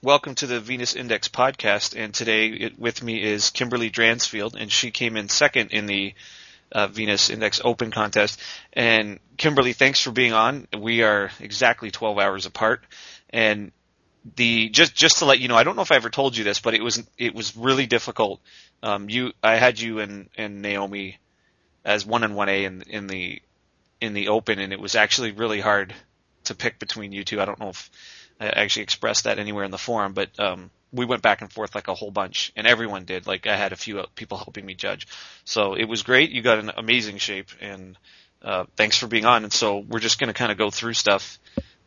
welcome to the Venus Index podcast. And today with me is Kimberly Dransfield, and she came in second in the Venus Index Open contest. And Kimberly, thanks for being on. We are exactly 12 hours apart. And just to let you know, I don't know if I ever told you this, but it was really difficult. I had you and Naomi as 1 and 1A in the Open, and it was actually really hard to pick between you two. I don't know if I actually expressed that anywhere in the forum, but we went back and forth like a whole bunch, and everyone did. Like, I had a few people helping me judge. So it was great. You got an amazing shape, and thanks for being on. And so we're just going to kind of go through stuff.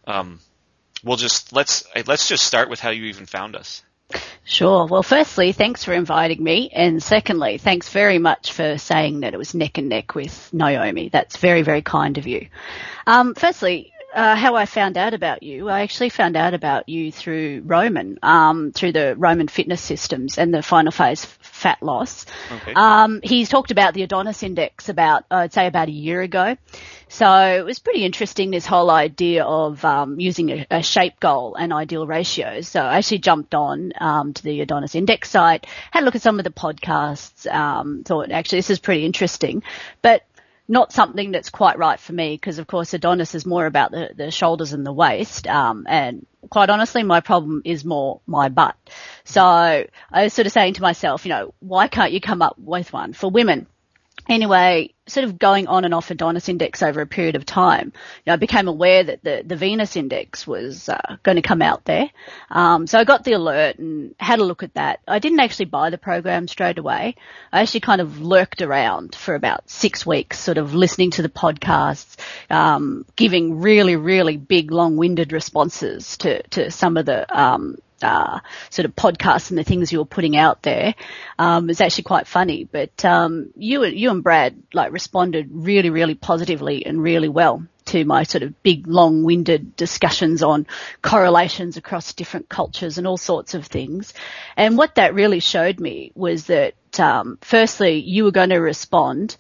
Let's just start with how you even found us. Sure. Well, firstly, thanks for inviting me. And secondly, thanks very much for saying that it was neck and neck with Naomi. That's very, very kind of you. Firstly, how I found out about you, I actually found out about you through Roman, through the Roman Fitness Systems and the Final Phase Fat Loss. Okay. He's talked about the Adonis Index I'd say about a year ago. So it was pretty interesting, this whole idea of using a shape goal and ideal ratios. So I actually jumped on to the Adonis Index site, had a look at some of the podcasts, thought actually this is pretty interesting, but not something that's quite right for me because, of course, Adonis is more about the shoulders and the waist. And quite honestly, my problem is more my butt. So I was sort of saying to myself, why can't you come up with one for women? Anyway, sort of going on and off Adonis Index over a period of time, I became aware that the Venus Index was going to come out there. So I got the alert and had a look at that. I didn't actually buy the program straight away. I actually kind of lurked around for about 6 weeks, sort of listening to the podcasts, giving really, really big, long-winded responses to some of the sort of podcasts and the things you were putting out there. It's actually quite funny, but you and Brad responded really, really positively and really well to my sort of big, long-winded discussions on correlations across different cultures and all sorts of things. And what that really showed me was that firstly, you were going to respond,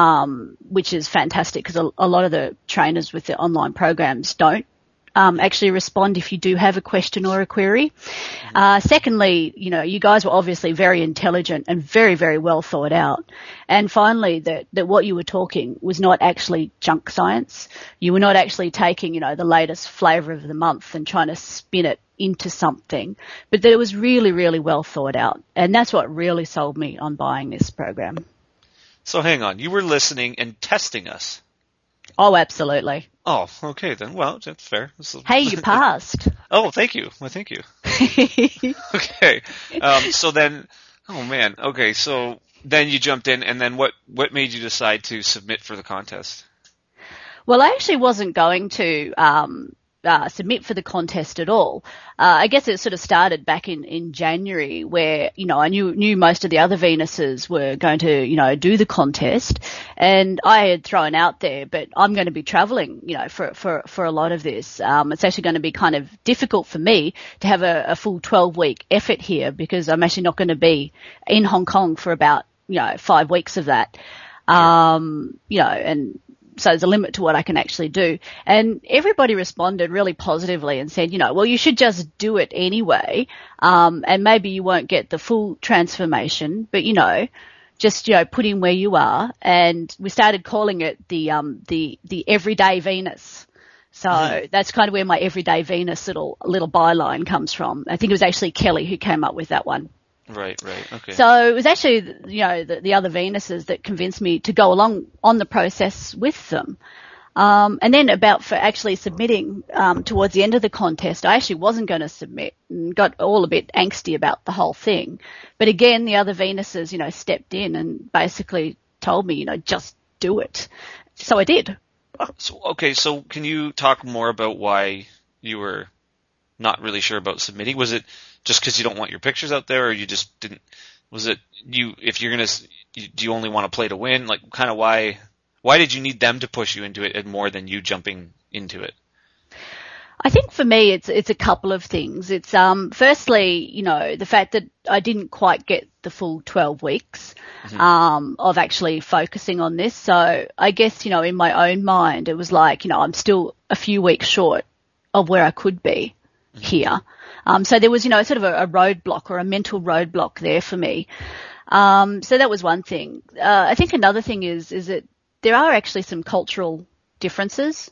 which is fantastic because a lot of the trainers with the online programs don't actually respond if you do have a question or a query. Secondly, you guys were obviously very intelligent and very, very well thought out. And finally, that what you were talking was not actually junk science. You were not actually taking, the latest flavour of the month and trying to spin it into something, but that it was really, really well thought out. And that's what really sold me on buying this program. So hang on, you were listening and testing us. Oh, absolutely. Oh, okay then. Well, that's fair. Hey, you passed. Oh, thank you. Well, thank you. Okay. So then, oh man. Okay. So then you jumped in, and then what made you decide to submit for the contest? Well, I actually wasn't going to submit for the contest at all. I guess it sort of started back in January where, I knew most of the other Venuses were going to, do the contest, and I had thrown out there, but I'm going to be traveling, for a lot of this. It's actually going to be kind of difficult for me to have a full 12-week effort here because I'm actually not going to be in Hong Kong for about, 5 weeks of that. And so there's a limit to what I can actually do. And everybody responded really positively and said, well, you should just do it anyway. And maybe you won't get the full transformation, but, just, put in where you are. And we started calling it the Everyday Venus. So that's kind of where my Everyday Venus little byline comes from. I think it was actually Kelly who came up with that one. Right, okay. So it was actually, the other Venuses that convinced me to go along on the process with them. And then for actually submitting towards the end of the contest, I actually wasn't going to submit and got all a bit angsty about the whole thing. But again, the other Venuses, stepped in and basically told me, just do it. So I did. So can you talk more about why you were not really sure about submitting? Was it just because you don't want your pictures out there, or you just didn't? Was it if you're do you only want to play to win? Like, kind of why did you need them to push you into it more than you jumping into it? I think for me, it's a couple of things. It's firstly, the fact that I didn't quite get the full 12 weeks of actually focusing on this. So I guess, in my own mind, it was like, I'm still a few weeks short of where I could be. here. So there was, sort of a roadblock or a mental roadblock there for me. So that was one thing. I think another thing is that there are actually some cultural differences.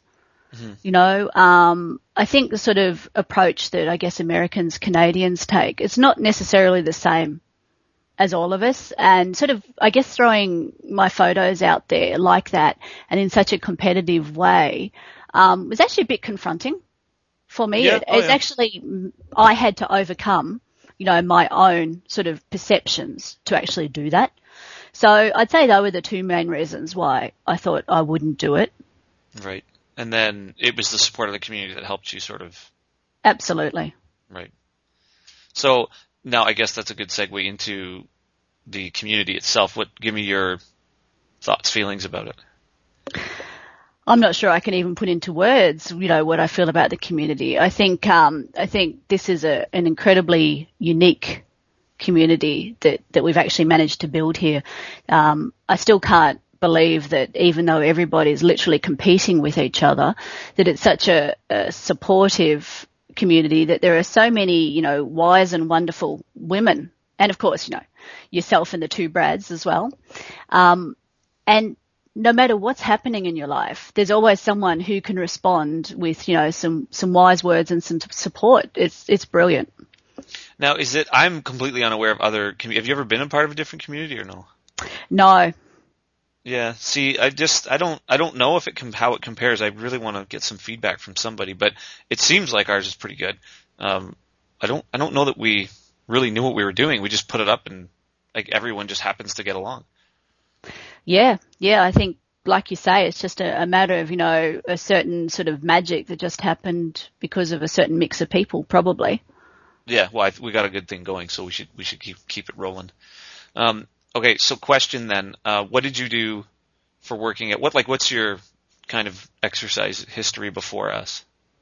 I think the sort of approach that I guess Americans, Canadians take, it's not necessarily the same as all of us, and sort of, I guess, throwing my photos out there like that and in such a competitive way, was actually a bit confronting for me. Yeah. It's actually, I had to overcome, my own sort of perceptions to actually do that. So I'd say those were the two main reasons why I thought I wouldn't do it. Right. And then it was the support of the community that helped you sort of. Absolutely. Right. So now I guess that's a good segue into the community itself. Give me your thoughts, feelings about it. I'm not sure I can even put into words, what I feel about the community. I think this is an incredibly unique community that we've actually managed to build here. I still can't believe that even though everybody's literally competing with each other, that it's such a supportive community, that there are so many, wise and wonderful women, and of course, yourself and the two Brads as well. And no matter what's happening in your life, there's always someone who can respond with, some wise words and some support. It's brilliant. Now, I'm completely unaware of other communities. Have you ever been a part of a different community or no? No. Yeah. See, I don't know how it compares. I really want to get some feedback from somebody, but it seems like ours is pretty good. I don't know that we really knew what we were doing. We just put it up and like everyone just happens to get along. Yeah. I think, like you say, it's just a matter of, a certain sort of magic that just happened because of a certain mix of people, probably. Yeah. Well, we got a good thing going, so we should keep it rolling. Okay. So question then, what did you do for working at what's your kind of exercise history before us?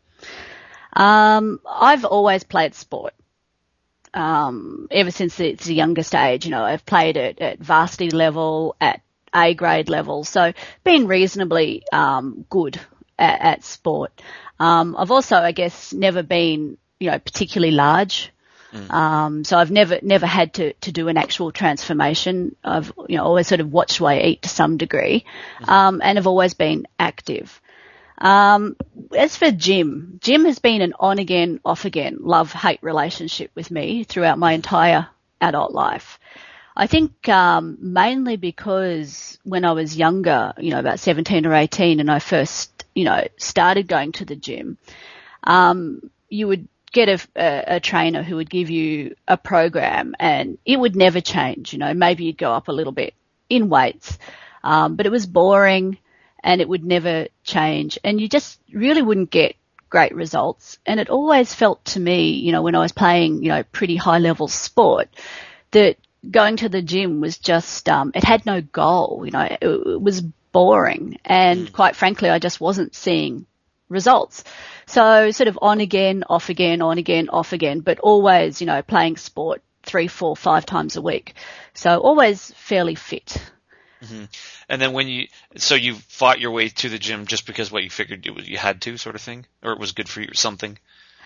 I've always played sport. Ever since the youngest age, I've played at varsity level, at A grade level, so been reasonably good at sport. I've also, I guess, never been, particularly large. So I've never had to do an actual transformation. I've, always sort of watched what I eat to some degree, and I've always been active. As for gym has been an on-again, off-again, love-hate relationship with me throughout my entire adult life. I think mainly because when I was younger, about 17 or 18, and I first, started going to the gym, you would get a trainer who would give you a program and it would never change. Maybe you'd go up a little bit in weights, but it was boring and it would never change, and you just really wouldn't get great results. And it always felt to me, when I was playing, pretty high level sport, that going to the gym was just, it had no goal, it was boring. And quite frankly, I just wasn't seeing results. So sort of on again, off again, on again, off again, but always, playing sport 3, 4, 5 times a week. So always fairly fit. Mm-hmm. And then you fought your way to the gym just because you figured you had to, sort of thing, or it was good for you or something?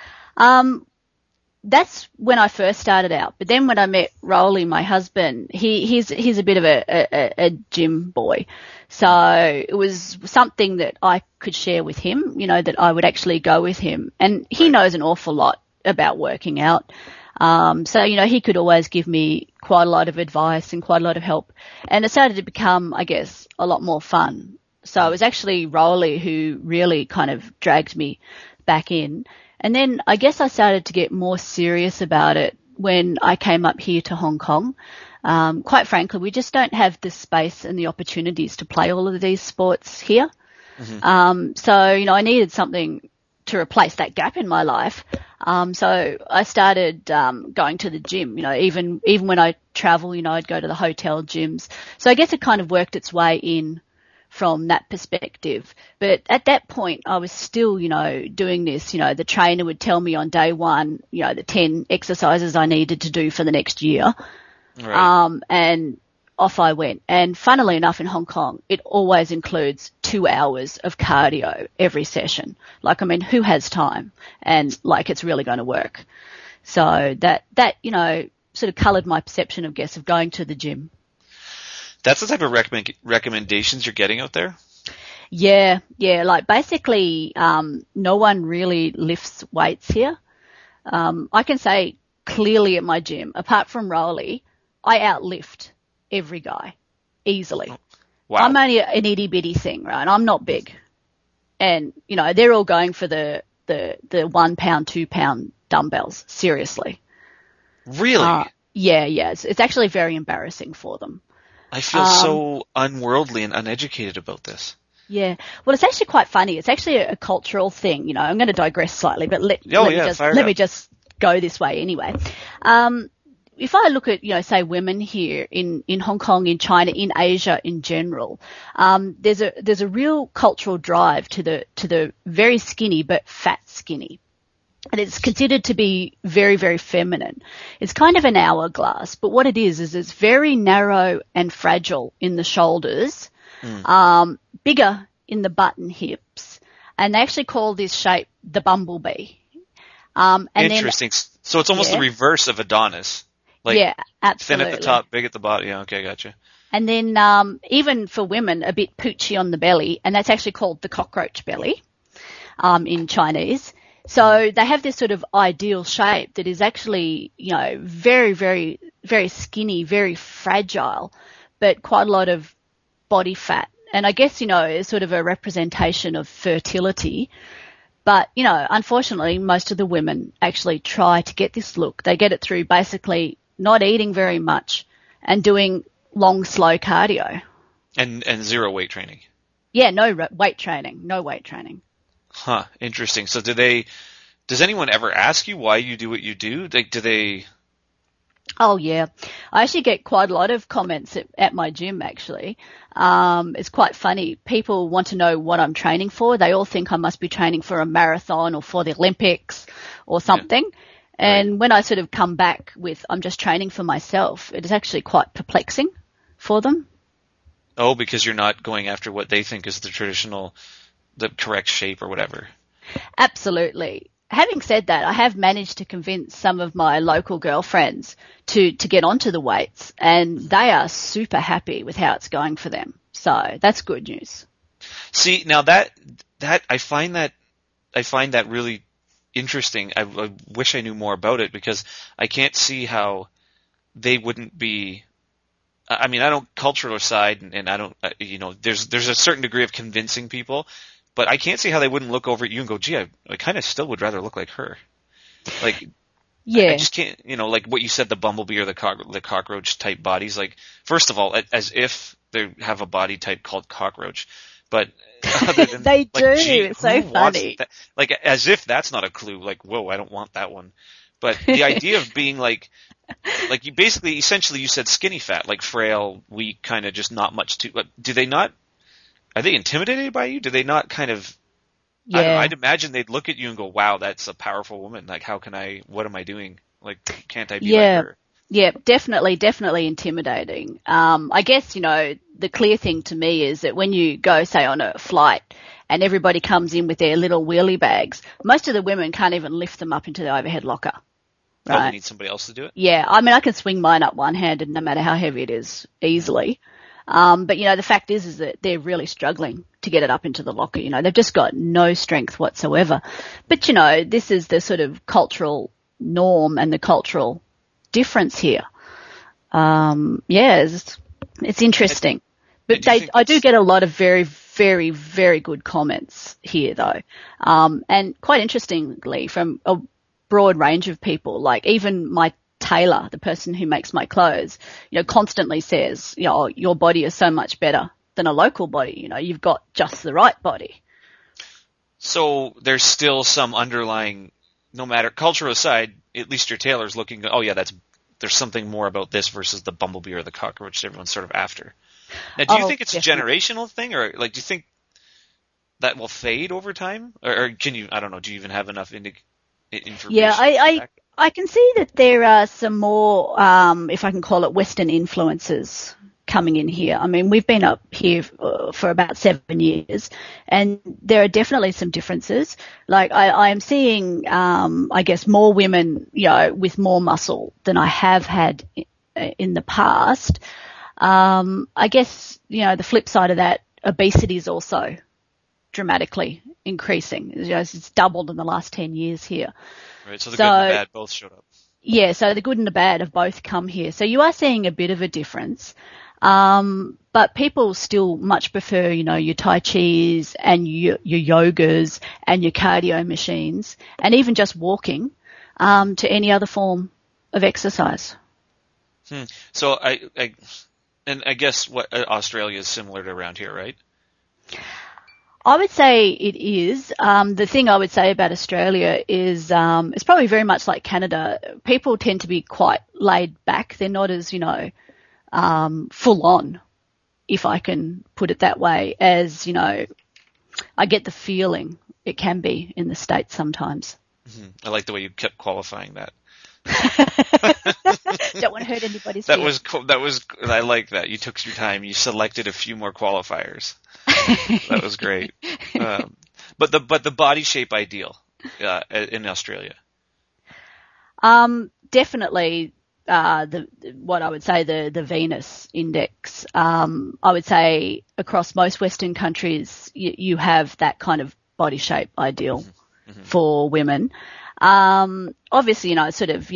That's when I first started out. But then when I met Rowley, my husband, he's a bit of a gym boy. So it was something that I could share with him, that I would actually go with him. And he knows an awful lot about working out. So, he could always give me quite a lot of advice and quite a lot of help. And it started to become, I guess, a lot more fun. So it was actually Rowley who really kind of dragged me back in. And then I guess I started to get more serious about it when I came up here to Hong Kong. Quite frankly, we just don't have the space and the opportunities to play all of these sports here. Mm-hmm. So, I needed something to replace that gap in my life. So I started going to the gym, even when I travel, I'd go to the hotel gyms. So I guess it kind of worked its way in from that perspective. But at that point, I was still, doing this. The trainer would tell me on day one, the 10 exercises I needed to do for the next year. Right. And off I went. And funnily enough, in Hong Kong, it always includes 2 hours of cardio every session. Like, I mean, who has time? And like, it's really going to work. So that, you know, sort of coloured my perception of going to the gym. That's the type of recommendations you're getting out there? Yeah. Like basically, no one really lifts weights here. I can say clearly at my gym, apart from Rowley, I outlift every guy easily. Wow. I'm only an itty bitty thing, right? I'm not big. And, you know, they're all going for the 1 pound, 2 pound dumbbells. Seriously. Really? Yeah. It's actually very embarrassing for them. I feel so unworldly and uneducated about this. Yeah. Well, it's actually quite funny. It's actually a cultural thing. You know, I'm going to digress slightly, but let me just go this way anyway. If I look at, you know, say women here in Hong Kong, in China, in Asia in general, there's a real cultural drive to the very skinny but fat skinny. And it's considered to be very, very feminine. It's kind of an hourglass, but what it is it's very narrow and fragile in the shoulders, bigger in the butt and hips, and they actually call this shape the bumblebee. Interesting. So it's almost the reverse of Adonis. Like, yeah, absolutely. Thin at the top, big at the bottom. Yeah, okay, gotcha. And then even for women, a bit poochy on the belly, and that's actually called the cockroach belly in Chinese. So they have this sort of ideal shape that is actually, you know, very, very, very skinny, very fragile, but quite a lot of body fat. And I guess, you know, it's sort of a representation of fertility. But, you know, unfortunately, most of the women actually try to get this look. They get it through basically not eating very much and doing long, slow cardio. And zero weight training. Yeah, no weight training. Huh, interesting. So does anyone ever ask you why you do what you do? Like, do they? Oh yeah, I actually get quite a lot of comments at my gym actually. It's quite funny. People want to know what I'm training for. They all think I must be training for a marathon or for the Olympics or something. Yeah. And when I sort of come back with I'm just training for myself, it is actually quite perplexing for them. Oh, because you're not going after what they think is the correct shape or whatever. Absolutely. Having said that, I have managed to convince some of my local girlfriends to get onto the weights, and they are super happy with how it's going for them. So that's good news. See, now that I find that really interesting. I wish I knew more about it because I can't see how they wouldn't be. I mean, I don't cultural side, and I don't. You know, there's a certain degree of convincing people. But I can't see how they wouldn't look over at you and go, gee, I kind of still would rather look like her. Like, yeah. I just can't, you know, like what you said, the bumblebee or the cockroach type bodies. Like, first of all, as if they have a body type called cockroach. But other than, they like, do. Gee, it's so funny. Like, as if that's not a clue. Like, whoa, I don't want that one. But the idea of being like you basically, essentially, you said skinny fat, like frail, weak, kind of just not much to. Do they not? Are they intimidated by you? Do they not kind of? Yeah. I don't know, I'd imagine they'd look at you and go, "Wow, that's a powerful woman. Like, what am I doing? Like, can't I be like her?" Yeah, definitely intimidating. I guess, you know, the clear thing to me is that when you go, say, on a flight and everybody comes in with their little wheelie bags, most of the women can't even lift them up into the overhead locker. Right? Oh, they need somebody else to do it? Yeah, I mean, I can swing mine up one-handed no matter how heavy it is, easily. But, you know, the fact is that they're really struggling to get it up into the locker. You know, they've just got no strength whatsoever. But, you know, this is the sort of cultural norm and the cultural difference here. It's interesting. But I do get a lot of very, very, very good comments here, though. And quite interestingly, from a broad range of people, like even my tailor, the person who makes my clothes, you know, constantly says, you know, your body is so much better than a local body. You know, you've got just the right body. So there's still some underlying, no matter culture aside, at least your tailor's looking, oh yeah, there's something more about this versus the bumblebee or the cockroach everyone's sort of after. Now, do you think it's definitely a generational thing, or like, do you think that will fade over time, or can you? I don't know. Do you even have enough information? Yeah, I can see that there are some more, if I can call it, Western influences coming in here. I mean, we've been up here for about 7 years, and there are definitely some differences. Like I am seeing, I guess, more women, with more muscle than I have had in the past. I guess, the flip side of that, obesity is also dramatically increasing. It's doubled in the last 10 years here. Right. So the good and the bad both showed up. Yeah. So the good and the bad have both come here. So you are seeing a bit of a difference. But people still much prefer, your Tai Chis and your yogas and your cardio machines and even just walking, to any other form of exercise. So I guess what Australia is similar to around here, right? I would say it is. The thing I would say about Australia is it's probably very much like Canada. People tend to be quite laid back. They're not as, full on, if I can put it that way, as, I get the feeling it can be in the States sometimes. Mm-hmm. I like the way you kept qualifying that. Don't want to hurt anybody's feelings. That was I like that. You took your time. You selected a few more qualifiers. That was great. But the body shape ideal in Australia. Definitely. What I would say the Venus index. I would say across most Western countries you have that kind of body shape ideal for women. Obviously, sort of,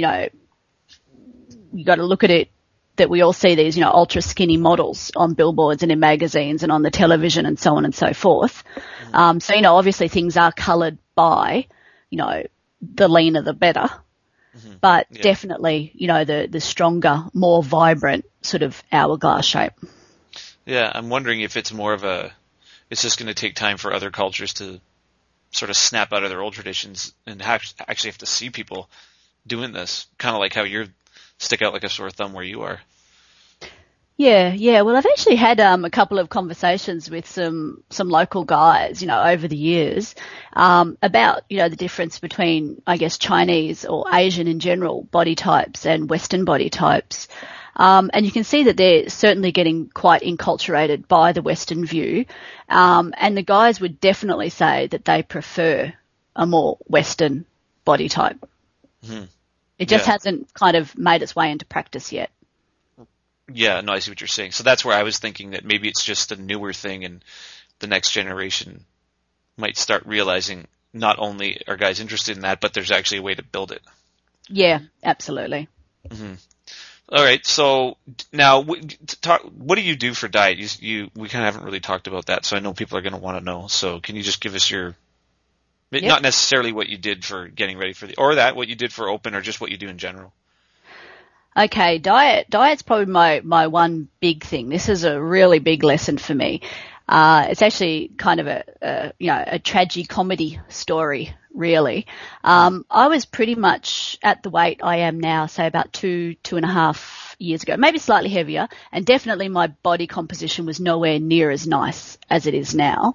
you got to look at it that we all see these, ultra skinny models on billboards and in magazines and on the television and so on and so forth. So, obviously things are coloured by, the leaner the better. But definitely, the stronger, more vibrant sort of hourglass shape. Yeah, I'm wondering if it's more of it's just going to take time for other cultures to sort of snap out of their old traditions and actually have to see people doing this, kind of like how you're stick out like a sore thumb where you are. Yeah. Well, I've actually had a couple of conversations with some local guys, over the years, about, the difference between, I guess, Chinese or Asian in general body types and Western body types. And you can see that they're certainly getting quite enculturated by the Western view. And the guys would definitely say that they prefer a more Western body type. Mm-hmm. It just hasn't kind of made its way into practice yet. Yeah, no, I see what you're saying. So that's where I was thinking that maybe it's just a newer thing and the next generation might start realizing not only are guys interested in that, but there's actually a way to build it. Yeah, absolutely. Mm-hmm. All right. So now, what do you do for diet? We kind of haven't really talked about that, so I know people are going to want to know. So can you just give us not necessarily what you did for getting ready for what you did for Open, or just what you do in general? Okay, diet's probably my one big thing. This is a really big lesson for me. It's actually kind of a tragicomedy story, really. I was pretty much at the weight I am now, say about 2.5 years ago, maybe slightly heavier, and definitely my body composition was nowhere near as nice as it is now.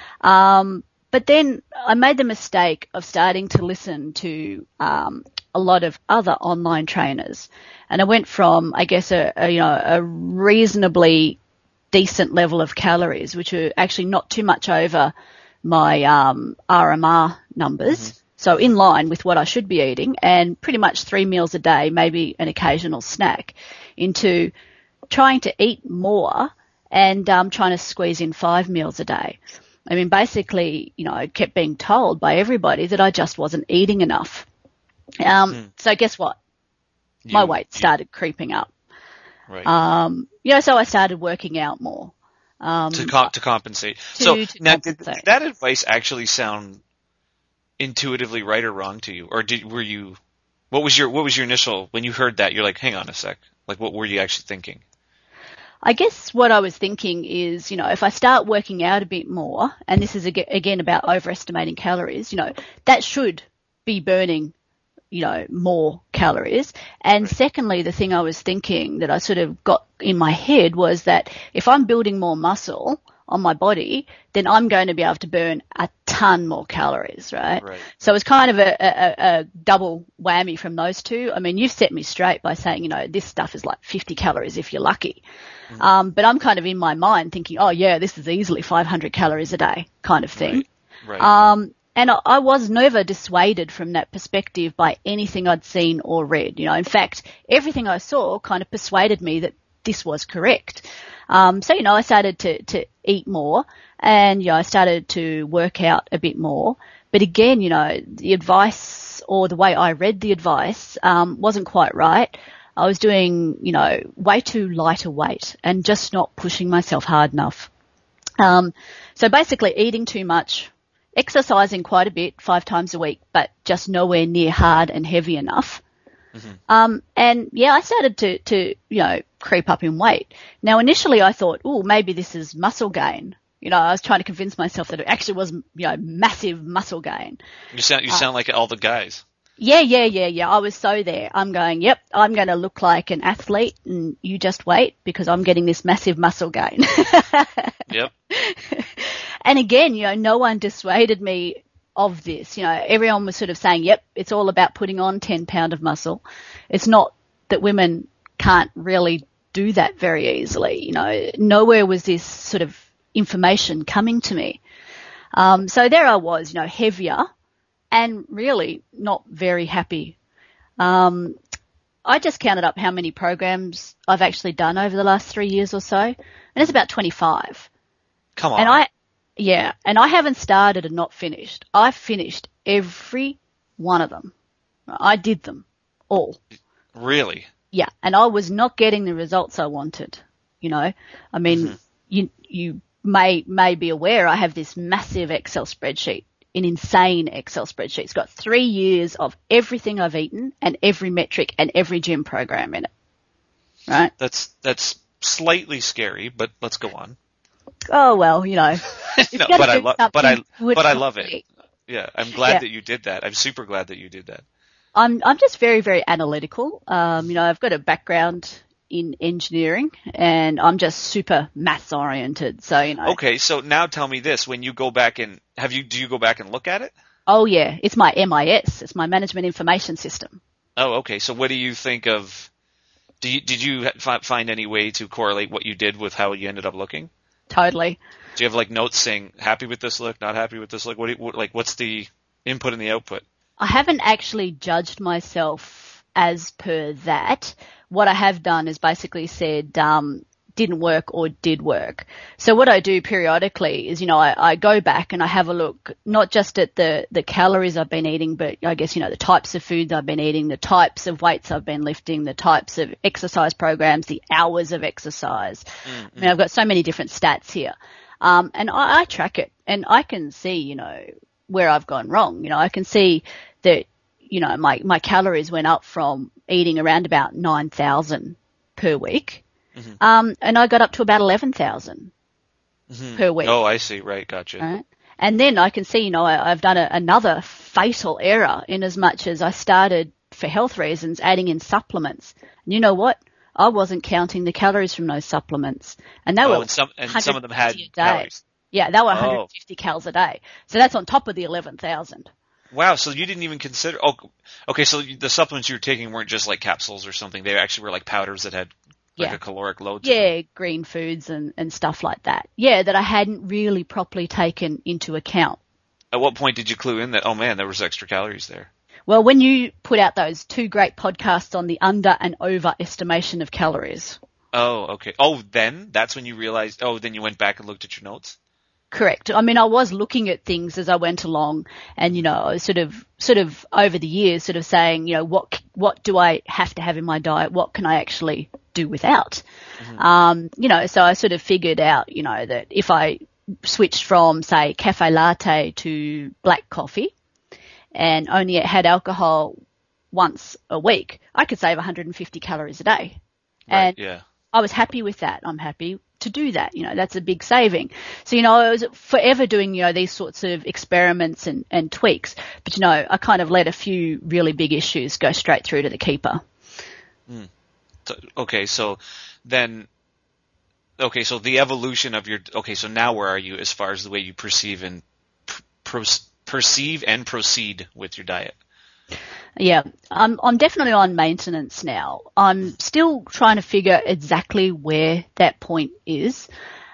But then I made the mistake of starting to listen to a lot of other online trainers, and I went from, I guess, a reasonably decent level of calories, which are actually not too much over my RMR numbers, so in line with what I should be eating, and pretty much 3 meals a day, maybe an occasional snack, into trying to eat more and trying to squeeze in 5 meals a day. I mean, basically, I kept being told by everybody that I just wasn't eating enough. So guess what? My weight started creeping up. Right. So I started working out more. To compensate. Did that advice actually sound intuitively right or wrong to you? Or what was your initial, when you heard that, you're like, hang on a sec. Like, what were you actually thinking? I guess what I was thinking is, if I start working out a bit more, and this is again about overestimating calories, that should be burning, more calories. And secondly, the thing I was thinking that I sort of got in my head was that if I'm building more muscle, on my body, then I'm going to be able to burn a ton more calories, right? So it was kind of a double whammy from those two. I mean, you've set me straight by saying, this stuff is like 50 calories if you're lucky. But I'm kind of in my mind thinking, oh yeah, this is easily 500 calories a day kind of thing. And I was never dissuaded from that perspective by anything I'd seen or read. In fact, everything I saw kind of persuaded me that this was correct. So, I started to eat more and, I started to work out a bit more. But again, the advice or the way I read the advice, wasn't quite right. I was doing, way too light a weight and just not pushing myself hard enough. So basically eating too much, exercising quite a bit 5 times a week, but just nowhere near hard and heavy enough. And yeah, I started to creep up in weight. Now, initially I thought, maybe this is muscle gain. I was trying to convince myself that it actually was, massive muscle gain. You sound like all the guys. Yeah. I was so there. I'm going, yep, I'm going to look like an athlete and you just wait because I'm getting this massive muscle gain. Yep. And again, no one dissuaded me of this. Everyone was sort of saying, yep, it's all about putting on 10 pound of muscle. It's not that women can't really do that very easily. Nowhere was this sort of information coming to me. So there I was, heavier and really not very happy. I just counted up how many programs I've actually done over the last 3 years or so, and it's about 25. Come on. And I haven't started and not finished. I've finished every one of them. I did them all. Really? Yeah. And I was not getting the results I wanted. I mean, you may be aware I have this massive Excel spreadsheet, an insane Excel spreadsheet. It's got 3 years of everything I've eaten and every metric and every gym program in it. Right? That's slightly scary, but let's go on. Oh well, No, but I love it. Yeah, I'm glad that you did that. I'm super glad that you did that. I'm just very, very analytical. I've got a background in engineering and I'm just super maths oriented. So, Okay, so now tell me this: when you go back and do you go back and look at it? Oh yeah, it's my MIS. It's my Management Information System. Oh, okay. So what do you think of? Did you find any way to correlate what you did with how you ended up looking? Totally. Do you have notes saying happy with this look, not happy with this look? What's the input and the output? I haven't actually judged myself as per that. What I have done is basically said didn't work or did work. So what I do periodically is, I go back and I have a look not just at the calories I've been eating, but I guess, the types of foods I've been eating, the types of weights I've been lifting, the types of exercise programs, the hours of exercise. I mean, I've got so many different stats here. And I track it and I can see, where I've gone wrong. I can see that, my calories went up from eating around about 9,000 per week. And I got up to about 11,000 per week. Oh, I see. Right. Gotcha. Right? And then I can see, I've done another fatal error in as much as I started for health reasons adding in supplements. And you know what? I wasn't counting the calories from those supplements. And they were and some of them had calories. Yeah, they were 150 calories a day. So that's on top of the 11,000. Wow, so you didn't even consider okay, so the supplements you were taking weren't just like capsules or something. They actually were like powders that had a caloric load to them. Green foods and stuff like that. Yeah, that I hadn't really properly taken into account. At what point did you clue in that, oh man, there was extra calories there? Well, when you put out those 2 great podcasts on the under and over estimation of calories. Oh, okay. Oh, then that's when you realized, then you went back and looked at your notes? Correct. I mean, I was looking at things as I went along and, sort of over the years sort of saying, what do I have to have in my diet? What can I actually do without? So I sort of figured out, that if I switched from, say, cafe latte to black coffee and only had alcohol once a week, I could save 150 calories a day. Right, and I was happy with that. I'm happy to do that. That's a big saving. So, I was forever doing, these sorts of experiments and tweaks. But, I kind of let a few really big issues go straight through to the keeper. Okay, so then Okay, so the evolution of okay, so now where are you as far as the way you perceive and perceive and proceed with your diet? Yeah, I'm definitely on maintenance now. I'm still trying to figure exactly where that point is.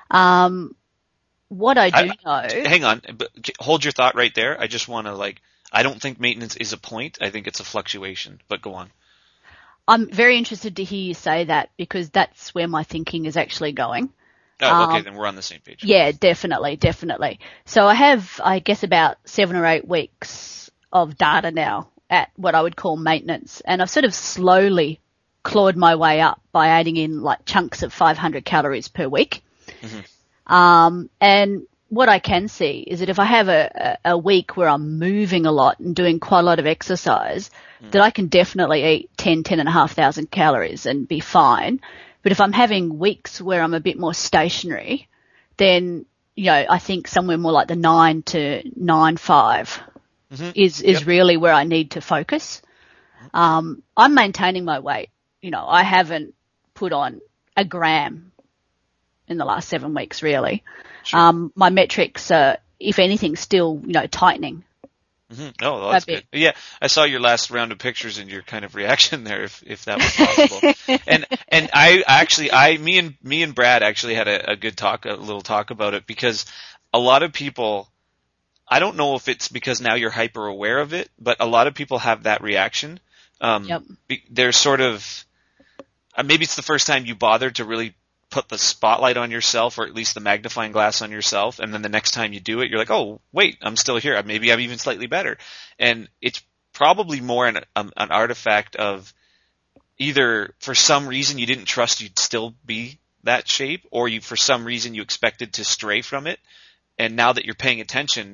What I do know. Hang on, but hold your thought right there. I just want to I don't think maintenance is a point. I think it's a fluctuation. But go on. I'm very interested to hear you say that because that's where my thinking is actually going. Oh, okay, then we're on the same page. Yeah, definitely. So I have, I guess, about 7 or 8 weeks of data now at what I would call maintenance. And I've sort of slowly clawed my way up by adding in like chunks of 500 calories per week. Mm-hmm. And what I can see is that if I have a week where I'm moving a lot and doing quite a lot of exercise, that I can definitely eat 10,500 calories and be fine. But if I'm having weeks where I'm a bit more stationary, then, I think somewhere more like the 9 to 9.5 is really where I need to focus. I'm maintaining my weight. I haven't put on a gram in the last 7 weeks, really. Sure. My metrics are, if anything, still, tightening. Mm-hmm. Oh, that's good. Yeah, I saw your last round of pictures and your kind of reaction there, if that was possible. and me and Brad actually had a little talk about it, because a lot of people, I don't know if it's because now you're hyper aware of it, but a lot of people have that reaction. They're sort of, maybe it's the first time you bothered to really put the spotlight on yourself, or at least the magnifying glass on yourself, and then the next time you do it, you're like, oh, wait, I'm still here. Maybe I'm even slightly better. And it's probably more an artifact of either for some reason you didn't trust you'd still be that shape, or for some reason you expected to stray from it. And now that you're paying attention,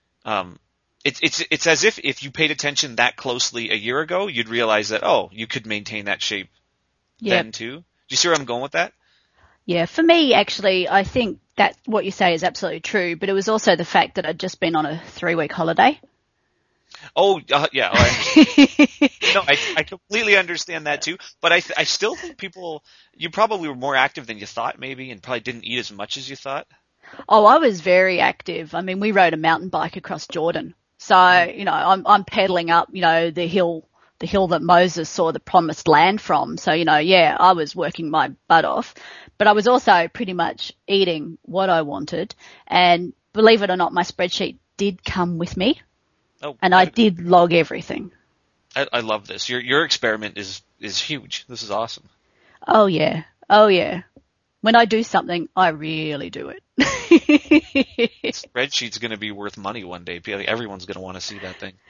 it's as if you paid attention that closely a year ago, you'd realize that, oh, you could maintain that shape then too. Do you see where I'm going with that? Yeah, for me, actually, I think that what you say is absolutely true, but it was also the fact that I'd just been on a 3-week holiday. Oh, yeah. No, I completely understand that too, but I still think you probably were more active than you thought maybe, and probably didn't eat as much as you thought. Oh, I was very active. I mean, we rode a mountain bike across Jordan. So, I'm pedaling up, the hill that Moses saw the promised land from. So, I was working my butt off. But I was also pretty much eating what I wanted. And believe it or not, my spreadsheet did come with me. Oh, and I did log everything. I love this. Your experiment is huge. This is awesome. Oh, yeah. When I do something, I really do it. Spreadsheet's going to be worth money one day. Everyone's going to want to see that thing.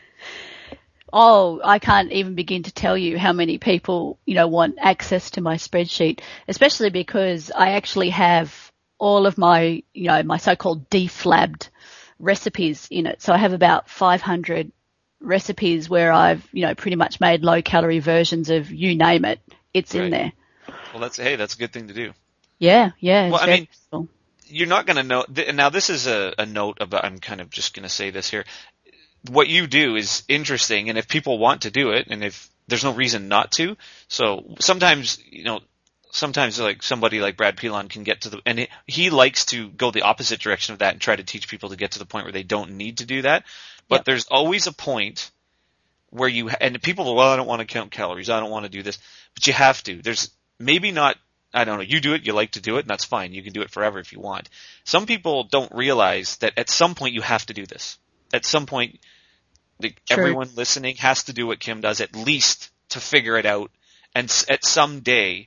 Oh, I can't even begin to tell you how many people, want access to my spreadsheet, especially because I actually have all of my, my so-called deflabbed recipes in it. So I have about 500 recipes where I've, pretty much made low-calorie versions of you name it. It's in there. Well, that's a good thing to do. Yeah. Well, I mean, you're not going to know. Now, this is a note about, I'm kind of just going to say this here. What you do is interesting, and if people want to do it, and if there's no reason not to, so sometimes like somebody like Brad Pilon can get to and he likes to go the opposite direction of that and try to teach people to get to the point where they don't need to do that. But there's always a point where and people are, well, I don't want to count calories, I don't want to do this, but you have to. There's maybe not, I don't know, you do it, you like to do it, and that's fine. You can do it forever if you want. Some people don't realize that at some point you have to do this. At some point, everyone listening has to do what Kim does, at least to figure it out. And at some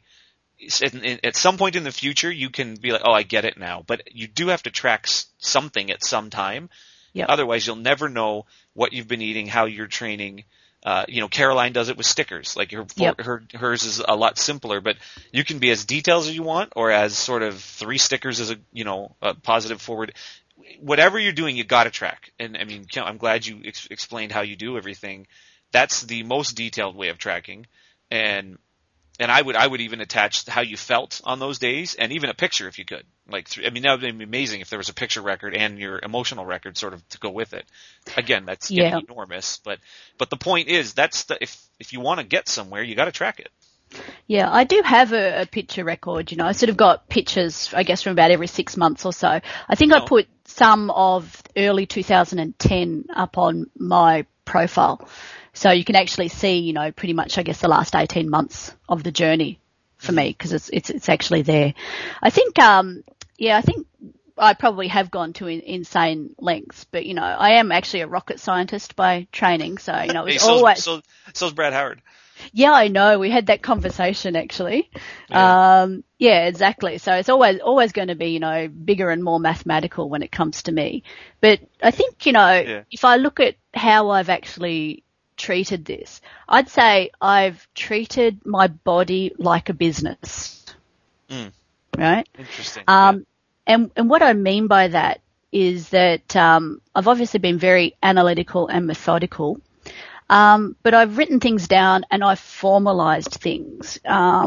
point in the future, you can be like, oh, I get it now. But you do have to track something at some time. Yep. Otherwise, you'll never know what you've been eating, how you're training. Caroline does it with stickers. Like hers is a lot simpler, but you can be as detailed as you want, or as sort of 3 stickers as a positive forward. Whatever you're doing, you got to track. And I mean, I'm glad you explained how you do everything. That's the most detailed way of tracking. And I would even attach how you felt on those days, and even a picture if you could. That would be amazing if there was a picture record and your emotional record sort of to go with it. Again, that's getting enormous, but the point is if you want to get somewhere, you got to track it. Yeah, I do have a picture record, I sort of got pictures, I guess, from about every 6 months or so. I think I put some of early 2010 up on my profile. So you can actually see, pretty much, I guess, the last 18 months of the journey for me, because it's actually there. I think, I think I probably have gone to insane lengths, but, I am actually a rocket scientist by training. So, it was always. So's Brad Howard. Yeah, I know. We had that conversation actually. Yeah, exactly. So it's always going to be, bigger and more mathematical when it comes to me. But I think, if I look at how I've actually treated this, I'd say I've treated my body like a business. Right? Interesting. And what I mean by that is that I've obviously been very analytical and methodical. But I've written things down and I've formalized things.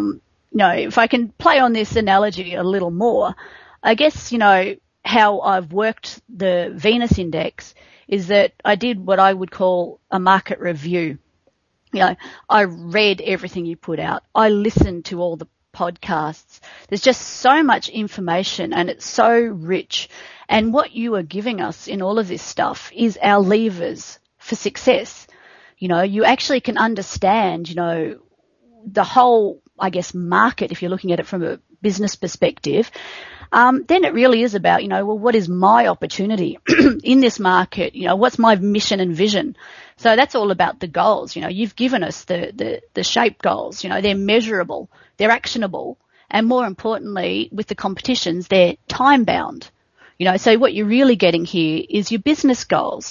If I can play on this analogy a little more, I guess, how I've worked the Venus Index is that I did what I would call a market review. I read everything you put out. I listened to all the podcasts. There's just so much information and it's so rich. And what you are giving us in all of this stuff is our levers for success. You actually can understand, the whole, I guess, market, if you're looking at it from a business perspective. Then it really is about, what is my opportunity in this market? What's my mission and vision? So that's all about the goals. You've given us the shape goals. They're measurable, they're actionable, and more importantly, with the competitions, they're time bound. So what you're really getting here is your business goals.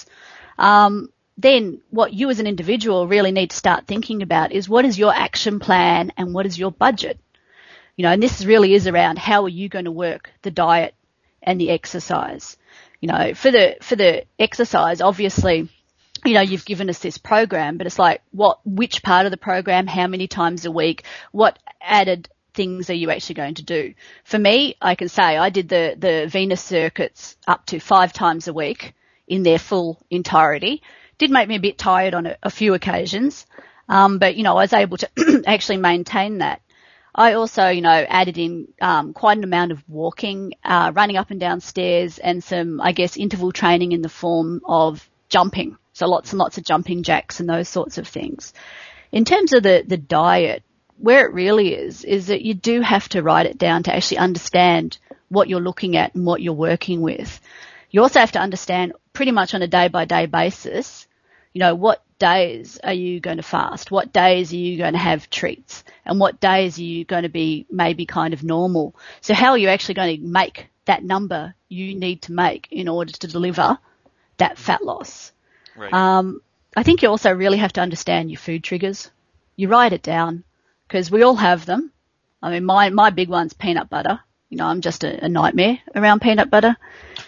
Then what you as an individual really need to start thinking about is what is your action plan and what is your budget? And this really is around how are you going to work the diet and the exercise? For the exercise, obviously, you've given us this program, but it's like which part of the program, how many times a week, what added things are you actually going to do? For me, I can say I did the Venus circuits up to 5 times a week in their full entirety. Did make me a bit tired on a few occasions, but, I was able to actually maintain that. I also, added in quite an amount of walking, running up and down stairs and some, I guess, interval training in the form of jumping. So lots and lots of jumping jacks and those sorts of things. In terms of the diet, where it really is that you do have to write it down to actually understand what you're looking at and what you're working with. You also have to understand pretty much on a day-by-day basis, what days are you going to fast? What days are you going to have treats? And what days are you going to be maybe kind of normal? So how are you actually going to make that number you need to make in order to deliver that fat loss? Right. I think you also really have to understand your food triggers. You write it down because we all have them. I mean, my big one's peanut butter. I'm just a nightmare around peanut butter.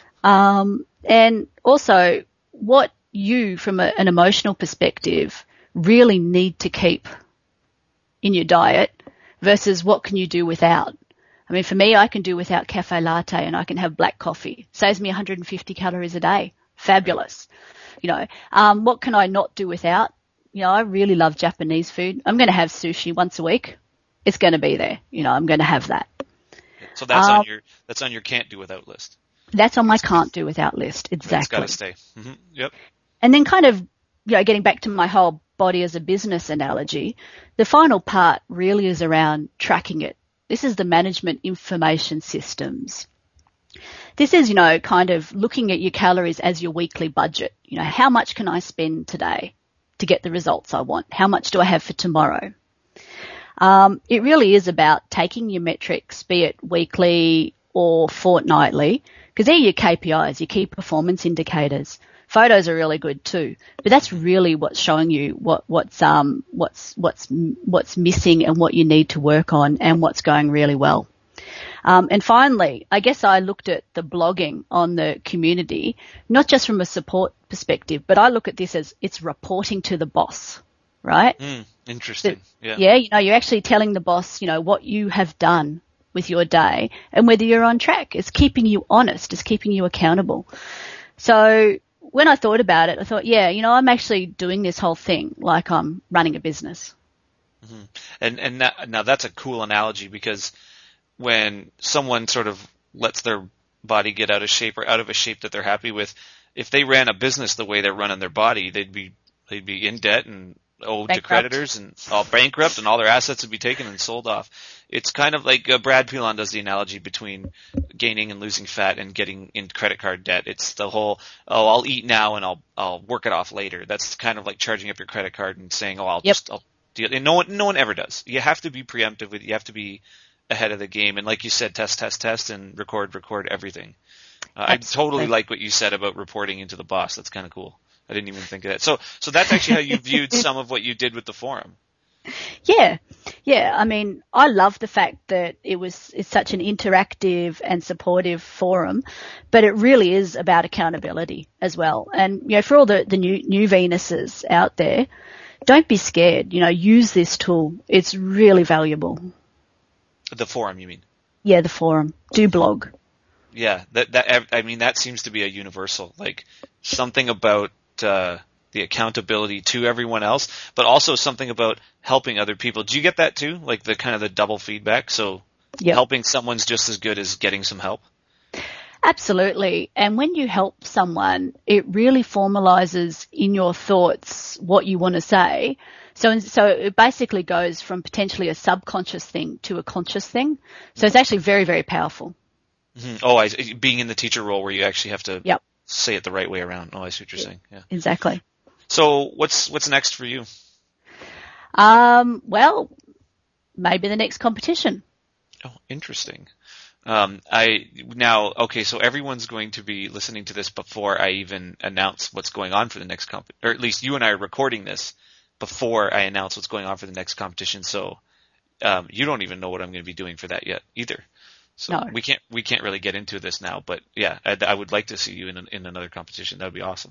And also what you, from an emotional perspective, really need to keep in your diet versus what can you do without. I mean, for me, I can do without cafe latte and I can have black coffee. Saves me 150 calories a day. Fabulous. What can I not do without? I really love Japanese food. I'm going to have sushi once a week. It's going to be there. I'm going to have that. So that's on your can't do without list. That's on my can't do without list. Exactly. It's got to stay. Mm-hmm. Yep. And then kind of, getting back to my whole body as a business analogy, the final part really is around tracking it. This is the management information systems. This is, kind of looking at your calories as your weekly budget. How much can I spend today to get the results I want? How much do I have for tomorrow? It really is about taking your metrics, be it weekly or fortnightly, because they're your KPIs, your key performance indicators. Photos are really good too, but that's really what's showing you what's missing and what you need to work on and what's going really well. And finally, I guess I looked at the blogging on the community, not just from a support perspective, but I look at this as it's reporting to the boss, right? Interesting. Yeah. Yeah, you're actually telling the boss, what you have done with your day and whether you're on track. It's keeping you honest. It's keeping you accountable. So when I thought about it, I thought, I'm actually doing this whole thing like I'm running a business. Mm-hmm. And now that's a cool analogy, because when someone sort of lets their body get out of shape, or out of a shape that they're happy with, if they ran a business the way they're running their body, they'd be in debt and owed to creditors and all bankrupt, and all their assets would be taken and sold off. It's kind of like Brad Pilon does the analogy between gaining and losing fat and getting in credit card debt. It's the whole, I'll eat now and I'll work it off later. That's kind of like charging up your crediit card and saying, I'll deal. And no one ever does. You have to be preemptive with. You have to be ahead of the game. And like you said, test, and record everything. I totally like what you said about reporting into the boss. That's kind of cool. I didn't even think of that. So that's actually how you viewed some of what you did with the forum. Yeah. I mean, I love the fact that it's such an interactive and supportive forum, but it really is about accountability as well. And, for all the new Venuses out there, don't be scared. Use this tool. It's really valuable. The forum, you mean? Yeah, the forum. Do blog. Yeah, that seems to be a universal, like something about the accountability to everyone else, but also something about helping other people. Do you get that too? Like the kind of the double feedback? So helping someone's just as good as getting some help? Absolutely. And when you help someone, it really formalizes in your thoughts what you want to say. So it basically goes from potentially a subconscious thing to a conscious thing. So it's actually very, very powerful. Mm-hmm. Oh, being in the teacher role where you actually have to say it the right way around. Oh, I see what you're saying. Yeah. Exactly. So what's next for you? Well, maybe the next competition. Oh, interesting. So everyone's going to be listening to this before I even announce what's going on for the next or at least you and I are recording this before I announce what's going on for the next competition. So, you don't even know what I'm going to be doing for that yet either. So no. we can't really get into this now, but yeah, I would like to see you in another competition. That would be awesome.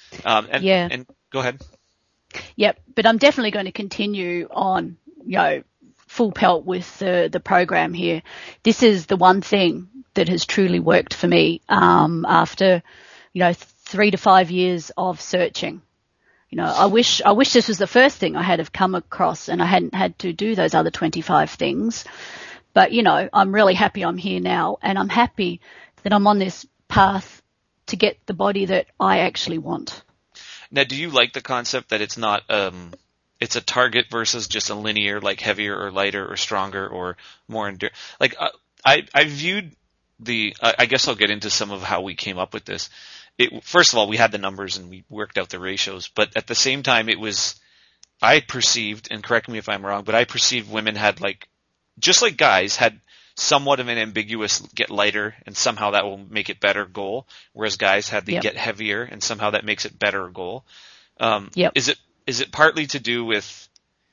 And go ahead. Yep. But I'm definitely going to continue on, full pelt with the program here. This is the one thing that has truly worked for me, after, 3 to 5 years of searching. I wish this was the first thing I had have come across and I hadn't had to do those other 25 things. But, I'm really happy I'm here now, and I'm happy that I'm on this path to get the body that I actually want. Now, do you like the concept that it's not it's a target versus just a linear, like heavier or lighter or stronger or more like I viewed I guess I'll get into some of how we came up with this. First of all, we had the numbers and we worked out the ratios, but at the same time I perceived, and correct me if I'm wrong, but I perceived women had just like guys had somewhat of an ambiguous get lighter and somehow that will make it better goal, whereas guys had the get heavier and somehow that makes it better goal. Is it partly to do with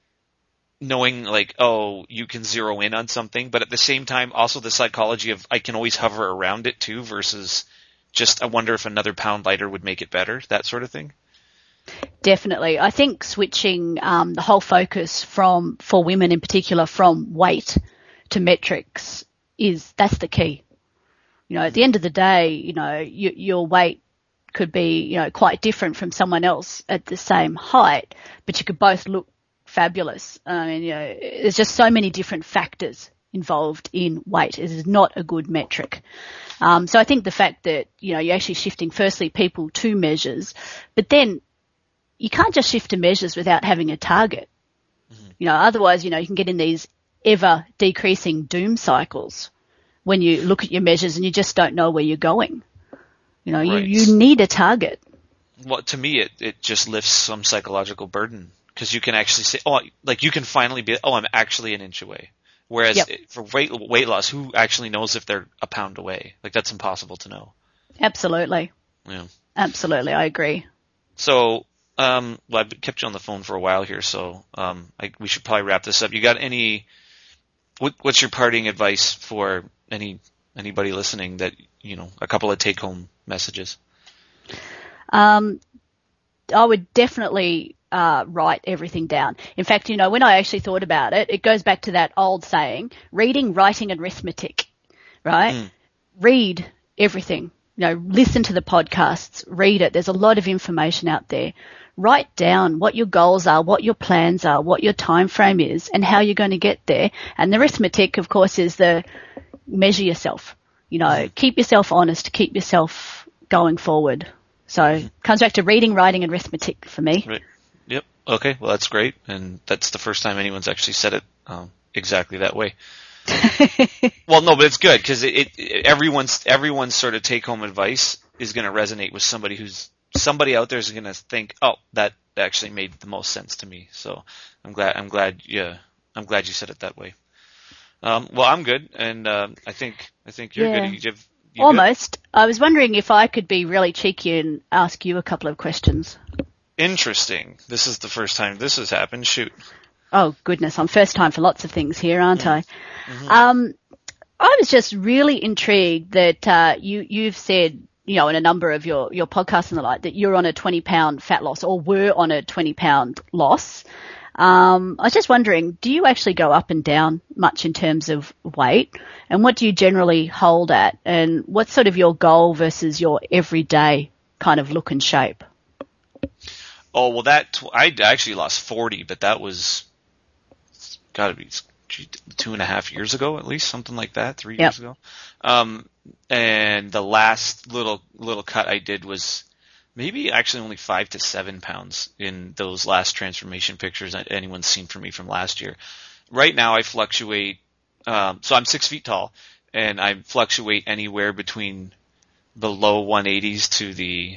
knowing you can zero in on something, but at the same time also the psychology of I can always hover around it too versus just I wonder if another pound lighter would make it better, that sort of thing? Definitely. I think switching the whole focus for women in particular from weight to metrics that's the key. At the end of the day, your weight could be, quite different from someone else at the same height, but you could both look fabulous. I mean, there's just so many different factors involved in weight. It is not a good metric. So I think the fact that, you're actually shifting firstly people to measures, but then you can't just shift to measures without having a target. Mm-hmm. Otherwise, you can get in these ever decreasing doom cycles when you look at your measures and you just don't know where you're going. Right. You need a target. Well, to me, it just lifts some psychological burden because you can actually say, you can finally be, I'm actually an inch away. Whereas for weight loss, who actually knows if they're a pound away? That's impossible to know. Absolutely. Yeah. Absolutely. I agree. So, I've kept you on the phone for a while here, so we should probably wrap this up. You got what's your parting advice for anybody listening that, a couple of take-home messages? I would definitely write everything down. In fact, when I actually thought about it, it goes back to that old saying, reading, writing, and arithmetic, right? Read everything. Listen to the podcasts, read it. There's a lot of information out there. write down what your goals are, what your plans are, what your time frame is, and how you're going to get there. And the arithmetic, of course, is the measure yourself. Keep yourself honest, keep yourself going forward. So it comes back to reading, writing, and arithmetic for me. Right. Yep. Okay. Well, that's great. And that's the first time anyone's actually said it exactly that way. Well, no, but it's good because everyone's sort of take-home advice is going to resonate with somebody out there is going to think, oh, that actually made the most sense to me. So I'm glad you said it that way. Well, I'm good, and I think you're good. You almost. Good? I was wondering if I could be really cheeky and ask you a couple of questions. Interesting. This is the first time this has happened. Shoot. Oh goodness, I'm first time for lots of things here, aren't I? Mm-hmm. I was just really intrigued that you've said, in a number of your podcasts and the like, that you're on a 20-pound fat loss or were on a 20-pound loss. I was just wondering, do you actually go up and down much in terms of weight? And what do you generally hold at? And what's sort of your goal versus your everyday kind of look and shape? Oh, well, I actually lost 40, but that was got to be 2.5 years ago, at least, something like that, 3 years ago. And the last little cut I did was maybe actually only 5 to 7 pounds in those last transformation pictures that anyone's seen from me from last year. Right now I fluctuate, so I'm 6 feet tall, and I fluctuate anywhere between the low 180s to the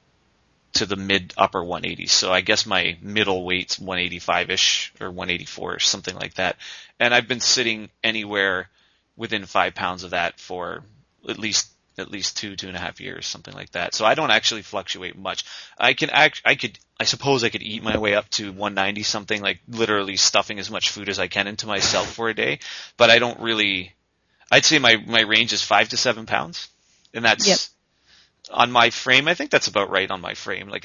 mid upper 180s. So I guess my middle weight's 185-ish or 184-ish, something like that. And I've been sitting anywhere within 5 pounds of that for at least 2.5 years, something like that. So I don't actually fluctuate much. I suppose I could eat my way up to 190 something, like literally stuffing as much food as I can into myself for a day. But I don't really, I'd say my range is 5 to 7 pounds. And that's on my frame. I think that's about right on my frame. Like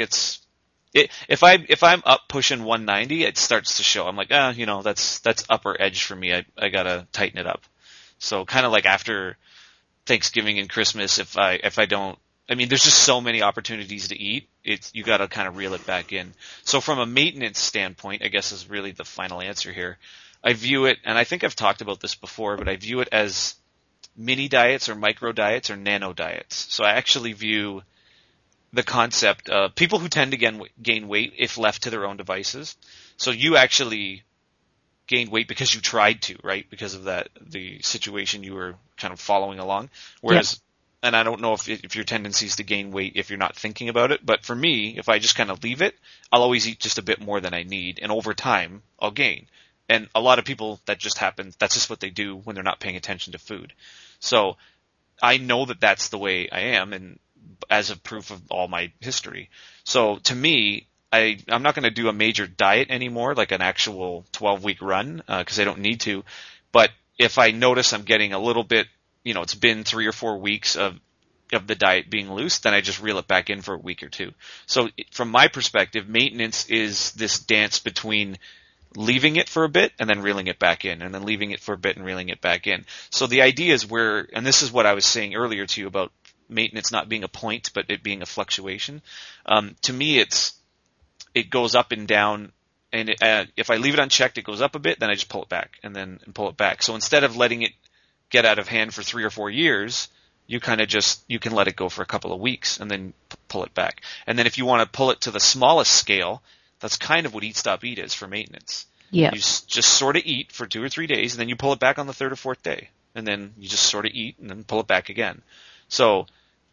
if I'm up pushing 190, it starts to show. I'm like, that's upper edge for me. I gotta tighten it up. So kind of like after Thanksgiving and Christmas, if I don't, there's just so many opportunities to eat. You got to kind of reel it back in. So from a maintenance standpoint, I guess is really the final answer here. I view it, and I think I've talked about this before, but I view it as mini diets or micro diets or nano diets. So I actually view the concept of people who tend to gain weight if left to their own devices. So you actually gained weight because you tried to, right? Because of the situation you were kind of following along. Whereas, and I don't know if your tendency is to gain weight if you're not thinking about it, but for me, if I just kind of leave it, I'll always eat just a bit more than I need, and over time, I'll gain. And a lot of people, that just happens, that's just what they do when they're not paying attention to food. So I know that that's the way I am, and as a proof of all my history. So to me, I'm not going to do a major diet anymore, like an actual 12-week run, because I don't need to. But if I notice I'm getting a little bit, it's been 3 or 4 weeks of the diet being loose, then I just reel it back in for a week or two. So from my perspective, maintenance is this dance between leaving it for a bit and then reeling it back in, and then leaving it for a bit and reeling it back in. So the idea is and this is what I was saying earlier to you about maintenance not being a point, but it being a fluctuation. To me, it goes up and down, and if I leave it unchecked, it goes up a bit, then I just pull it back and pull it back. So instead of letting it get out of hand for 3 or 4 years, you can let it go for a couple of weeks and then pull it back. And then if you want to pull it to the smallest scale, that's kind of what Eat Stop Eat is for maintenance. Yeah. You just sort of eat for 2 or 3 days, and then you pull it back on the 3rd or 4th day, and then you just sort of eat and then pull it back again. So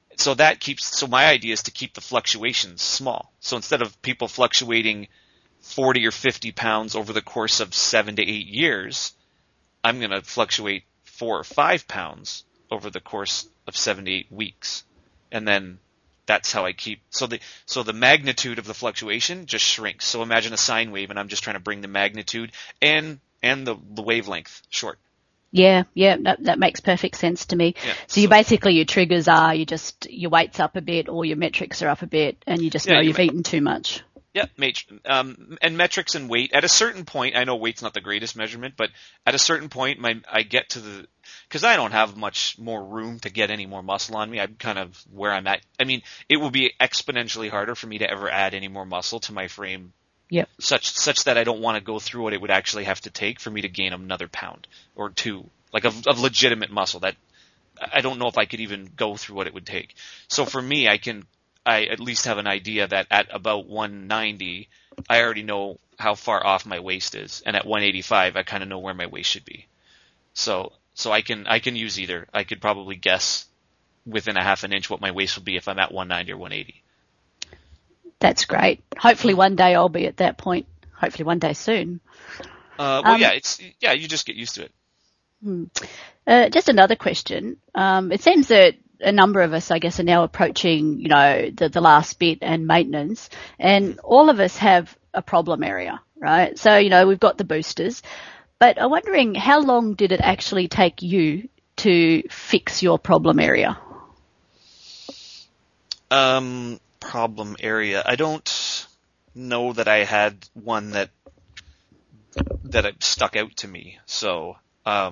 my idea is to keep the fluctuations small. So instead of people fluctuating 40 or 50 pounds over the course of 7 to 8 years, I'm going to fluctuate 4 or 5 pounds over the course of 7 to 8 weeks. And then that's how I keep, so the magnitude of the fluctuation just shrinks. So imagine a sine wave, and I'm just trying to bring the magnitude and the wavelength short. Yeah, that makes perfect sense to me. Yeah, so basically your triggers are your weight's up a bit or your metrics are up a bit, and you just know you've eaten too much. Yeah, and metrics and weight. At a certain point, I know weight's not the greatest measurement, but at a certain point, I get to because I don't have much more room to get any more muscle on me. I'm kind of where I'm at. I mean, it will be exponentially harder for me to ever add any more muscle to my frame. Yep. Such that I don't want to go through what it would actually have to take for me to gain another pound or two, like of legitimate muscle. That I don't know if I could even go through what it would take. So for me, I at least have an idea that at about 190, I already know how far off my waist is, and at 185, I kind of know where my waist should be. So I can use either. I could probably guess within a half an inch what my waist will be if I'm at 190 or 180. That's great. Hopefully one day I'll be at that point. Hopefully one day soon. You just get used to it. Just another question. It seems that a number of us, I guess, are now approaching, the last bit and maintenance, and all of us have a problem area, right? So, we've got the boosters, but I'm wondering how long did it actually take you to fix your problem area? Problem area. I don't know that I had one that stuck out to me. So, I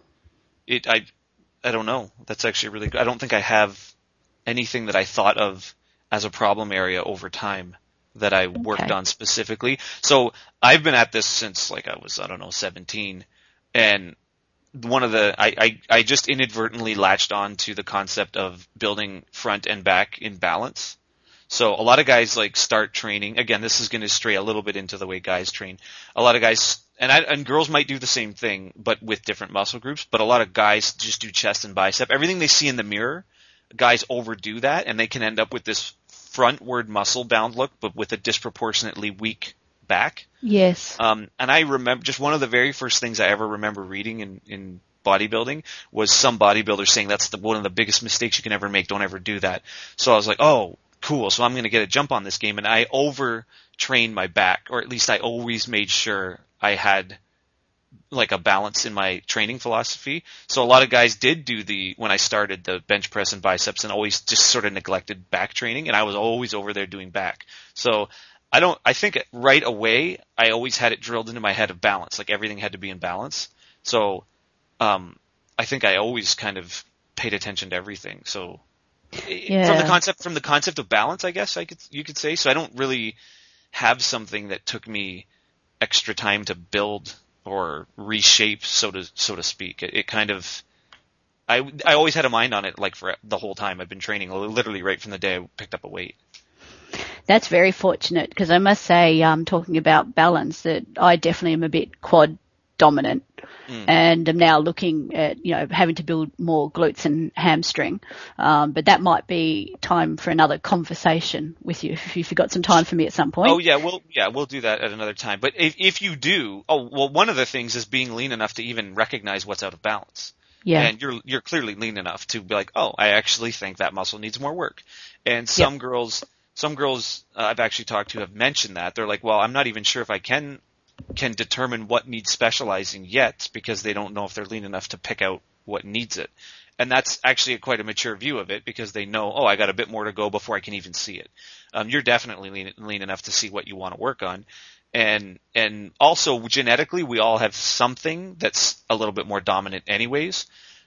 don't know. That's actually really good. I don't think I have anything that I thought of as a problem area over time that I worked on specifically. So I've been at this since I was, 17. And one of I just inadvertently latched on to the concept of building front and back in balance. So a lot of guys start training. Again, this is going to stray a little bit into the way guys train. A lot of guys, and girls might do the same thing, but with different muscle groups. But a lot of guys just do chest and bicep. Everything they see in the mirror, guys overdo that, and they can end up with this frontward muscle bound look, but with a disproportionately weak back. Yes. And I remember just one of the very first things I ever remember reading in bodybuilding was some bodybuilder saying that's one of the biggest mistakes you can ever make. Don't ever do that. So I was like, oh, cool. So I'm going to get a jump on this game. And I overtrained my back, or at least I always made sure I had a balance in my training philosophy. So a lot of guys did do when I started the bench press and biceps, and always just sort of neglected back training. And I was always over there doing back. So I think right away, I always had it drilled into my head of balance. Everything had to be in balance. So, I think I always kind of paid attention to everything. So, from the concept of balance, I guess you could say. So I don't really have something that took me extra time to build or reshape, so to speak. It kind of, I always had a mind on it for the whole time I've been training, literally right from the day I picked up a weight. That's very fortunate, because I must say, talking about balance, that I definitely am a bit quad dominant. And I'm now looking at, having to build more glutes and hamstring. But that might be time for another conversation with you if you've got some time for me at some point. Oh yeah, we'll do that at another time. But if you do, one of the things is being lean enough to even recognize what's out of balance. Yeah. And you're clearly lean enough to be like, oh, I actually think that muscle needs more work. And some girls I've actually talked to have mentioned that. They're like, well, I'm not even sure if I can determine what needs specializing yet, because they don't know if they're lean enough to pick out what needs it. And that's actually quite a mature view of it, because they know, I got a bit more to go before I can even see it. You're definitely lean enough to see what you want to work on. And also genetically, we all have something that's a little bit more dominant anyways.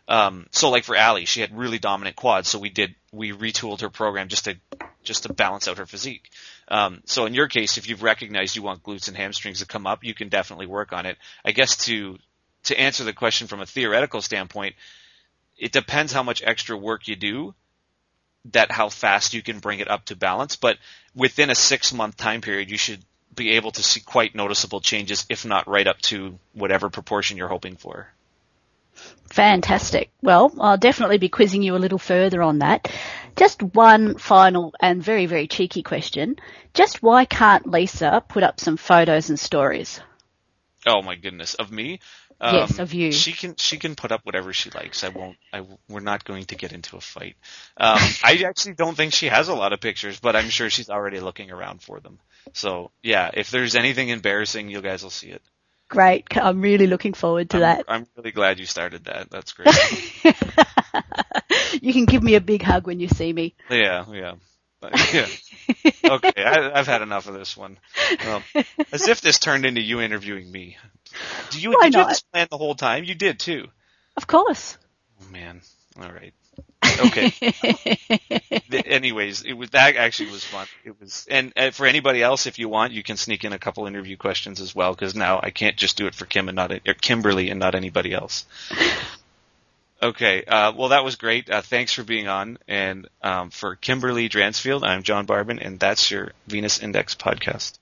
So for Allie, she had really dominant quads. So we retooled her program just to balance out her physique. So in your case, if you've recognized you want glutes and hamstrings to come up, you can definitely work on it. I guess to answer the question from a theoretical standpoint, it depends how much extra work you do, how fast you can bring it up to balance. But within a 6-month time period, you should be able to see quite noticeable changes, if not right up to whatever proportion you're hoping for. Fantastic. Well, I'll definitely be quizzing you a little further on that. Just one final and very, very cheeky question. Just why can't Lisa put up some photos and stories? Oh my goodness, of me? Yes, of you. She can put up whatever she likes. We're not going to get into a fight. I actually don't think she has a lot of pictures, but I'm sure she's already looking around for them. So yeah, if there's anything embarrassing, you guys will see it. Great. I'm really looking forward to that. I'm really glad you started that. That's great. You can give me a big hug when you see me. Yeah. Yeah. Okay, I've had enough of this one. As if this turned into you interviewing me. Did you have this plan the whole time? You did too. Of course. Oh man. All right. Okay. Anyways, that actually was fun. It was, and for anybody else, if you want, you can sneak in a couple interview questions as well, because now I can't just do it for Kimberly and not anybody else. Okay. Well, that was great. Thanks for being on. And for Kimberly Dransfield, I'm John Barban, and that's your Venus Index podcast.